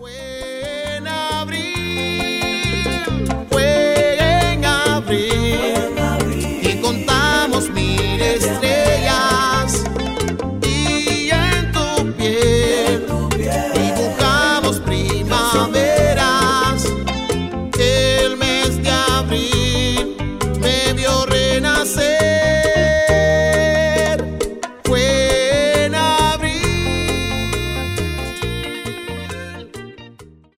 Fue en abril, y contamos 1000 estrellas, y en tu piel dibujamos primavera.